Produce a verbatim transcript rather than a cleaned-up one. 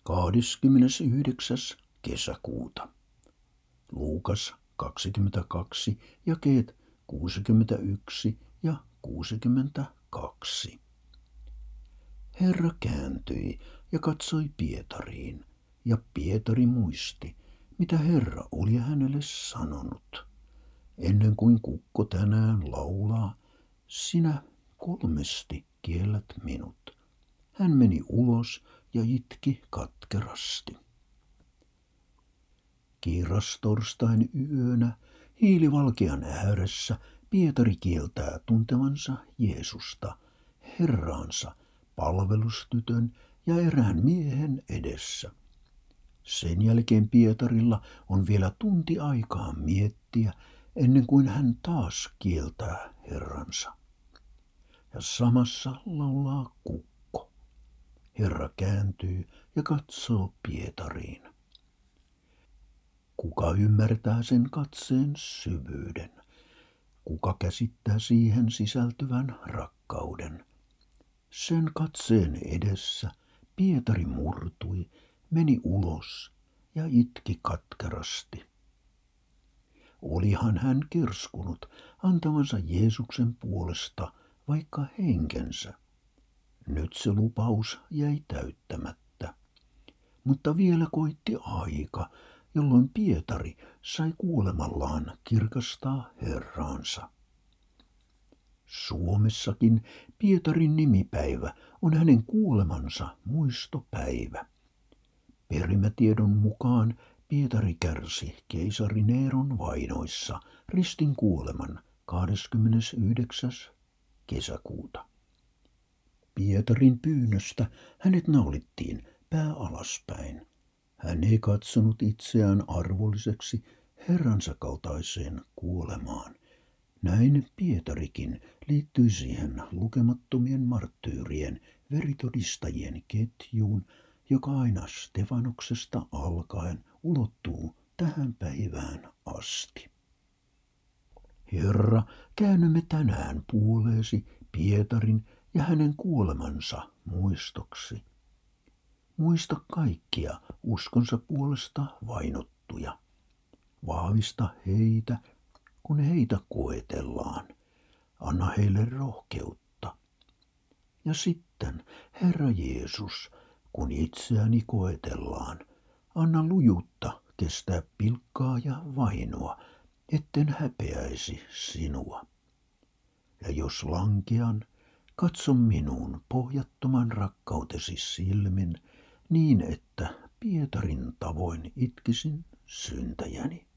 kahdeskymmenesyhdeksäs kesäkuuta. Luukas kaksikymmentäkaksi, jakeet kuusikymmentäyksi ja kuusikymmentäkaksi. Herra kääntyi ja katsoi Pietariin, ja Pietari muisti, mitä Herra oli hänelle sanonut. Ennen kuin kukko tänään laulaa, sinä kolmesti kiellät minut. Hän meni ulos ja itki katkerasti. Kiirastorstain yönä hiilivalkean ääressä Pietari kieltää tuntevansa Jeesusta, Herraansa, palvelustytön ja erään miehen edessä. Sen jälkeen Pietarilla on vielä tunti aikaa miettiä, ennen kuin hän taas kieltää Herransa. Ja samassa laulaa kukko. Herra kääntyy ja katsoo Pietariin. Kuka ymmärtää sen katseen syvyyden? Kuka käsittää siihen sisältyvän rakkauden? Sen katseen edessä Pietari murtui, meni ulos ja itki katkerasti. Olihan hän kirskunut antavansa Jeesuksen puolesta vaikka henkensä. Nyt se lupaus jäi täyttämättä. Mutta vielä koitti aika, jolloin Pietari sai kuolemallaan kirkastaa Herraansa. Suomessakin Pietarin nimipäivä on hänen kuolemansa muistopäivä. Perimätiedon mukaan Pietari kärsi keisari Neeron vainoissa ristin kuoleman kahdeskymmenesyhdeksäs kesäkuuta. Pietarin pyynnöstä hänet naulittiin pää alaspäin. Hän ei katsonut itseään arvolliseksi Herransa kaltaiseen kuolemaan. Näin Pietarikin liittyi siihen lukemattomien marttyyrien veritodistajien ketjuun, joka aina Stefanoksesta alkaen ulottuu tähän päivään asti. Herra, käännymme tänään puoleesi Pietarin ja hänen kuolemansa muistoksi. Muista kaikkia uskonsa puolesta vainottuja. Vahvista heitä, kun heitä koetellaan. Anna heille rohkeutta. Ja sitten, Herra Jeesus, kun itseäni koetellaan, anna lujuutta kestää pilkkaa ja vainoa, etten häpeäisi sinua. Ja jos lankean, katso minuun pohjattoman rakkautesi silmin, niin että Pietarin tavoin itkisin syntäjäni.